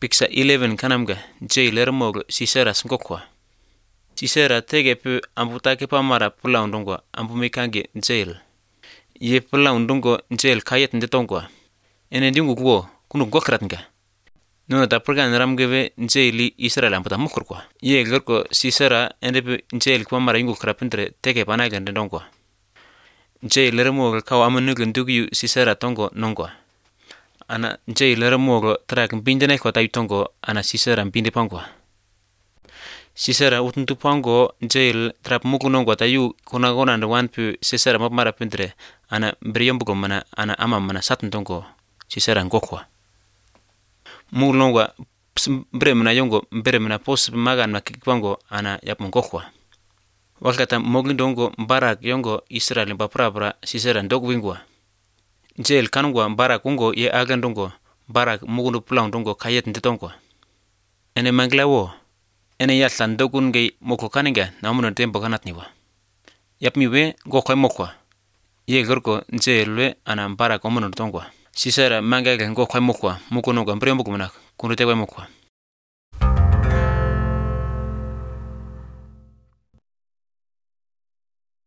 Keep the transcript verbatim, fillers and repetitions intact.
Picture eleven kanamga jailer mog Sisera sngokwa. Sisera tege pu ambutake pamara pula undungwa ambumikange jail. Ye pula undungo jail kayet ndetongwa. Ene ndingu kuo kunu gokratnga. Nuna ta progan ramgeve jaili Israel amputa mukurkwa. Ye gerko Sisera ende pu jail pamara ingu krapendre tege panaga ndendongwa. Jailer mog kaw amunugu ndugyu Sisera tongo nongwa. Ana jailer mog trak mbindene kwa taitongo ana Sisera mbinde pangwa. Sisera utuntu pango jail trap muku nongwa tayu kuna gona ndo wanpu Sisera mapmara pendre ana briyombugo mana ana ama mana satuntongo Sisera ngokwa. Muku nongwa bre mana yongo bre mana pos magan makikwango ana yap ngokwa. Wakata mogindongo barak yongo Israel baprabra Sisera ndogwingwa. Jail kanungwa barak ungo ye agandongo barak mugundu pulang dongo kayet ndetongwa. Ene manglawo ene yatlan dogun gay moko kaninga namuno tempo kanatniwa. Yap miwe go koy mokwa. Ye gorko jailwe ana barak omuno tongwa. Sisera mangaga go koy mokwa mukono ga mbrembo kumana kuno tewe mokwa.